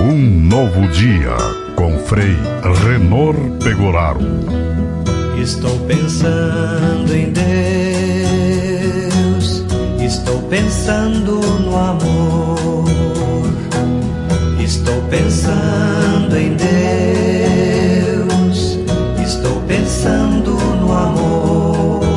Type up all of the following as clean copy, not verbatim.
Um novo dia com Frei Renor Pegoraro. Estou pensando em Deus, estou pensando no amor, estou pensando em Deus, estou pensando no amor.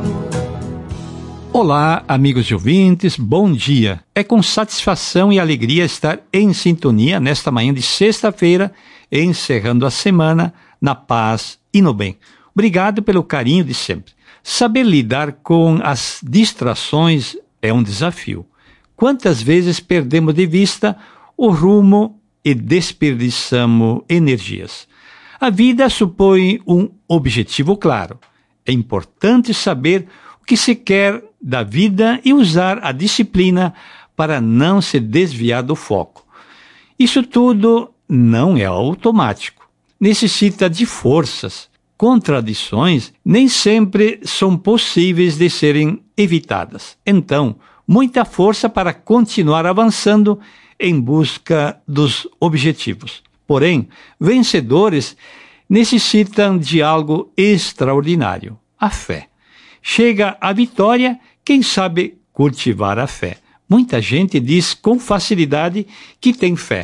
Olá, amigos e ouvintes, bom dia. É com satisfação e alegria estar em sintonia nesta manhã de sexta-feira, encerrando a semana na paz e no bem. Obrigado pelo carinho de sempre. Saber lidar com as distrações é um desafio. Quantas vezes perdemos de vista o rumo e desperdiçamos energias? A vida supõe um objetivo claro. É importante saber o que se quer da vida e usar a disciplina para não se desviar do foco. Isso tudo não é automático. Necessita de forças. Contradições nem sempre são possíveis de serem evitadas. Então, muita força para continuar avançando em busca dos objetivos. Porém, vencedores necessitam de algo extraordinário: a fé. Chega a vitória quem sabe cultivar a fé. Muita gente diz com facilidade que tem fé,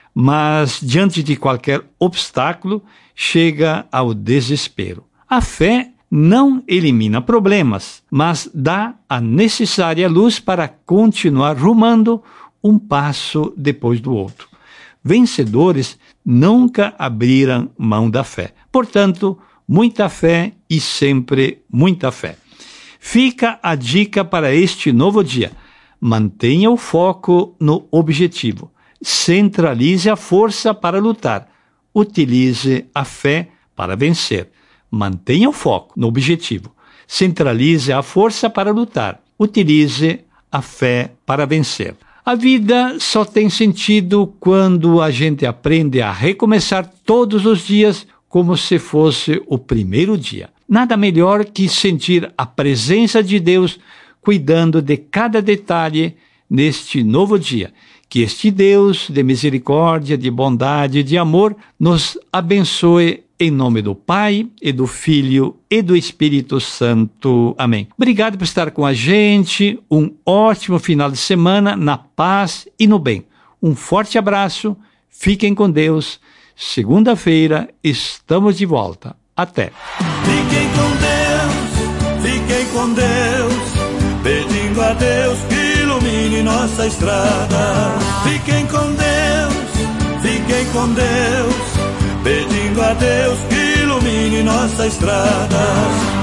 mas diante de qualquer obstáculo chega ao desespero. A fé não elimina problemas, mas dá a necessária luz para continuar rumando um passo depois do outro. Vencedores nunca abriram mão da fé. Portanto, muita fé e sempre muita fé. Fica a dica para este novo dia. Mantenha o foco no objetivo. Centralize a força para lutar. Utilize a fé para vencer. Mantenha o foco no objetivo. Centralize a força para lutar. Utilize a fé para vencer. A vida só tem sentido quando a gente aprende a recomeçar todos os dias como se fosse o primeiro dia. Nada melhor que sentir a presença de Deus cuidando de cada detalhe neste novo dia. Que este Deus de misericórdia, de bondade e de amor nos abençoe em nome do Pai e do Filho e do Espírito Santo. Amém. Obrigado por estar com a gente. Um ótimo final de semana na paz e no bem. Um forte abraço. Fiquem com Deus. Segunda-feira estamos de volta. Até. Fiquem com Deus, pedindo a Deus que ilumine nossa estrada. Fiquem com Deus, pedindo a Deus que ilumine nossa estrada.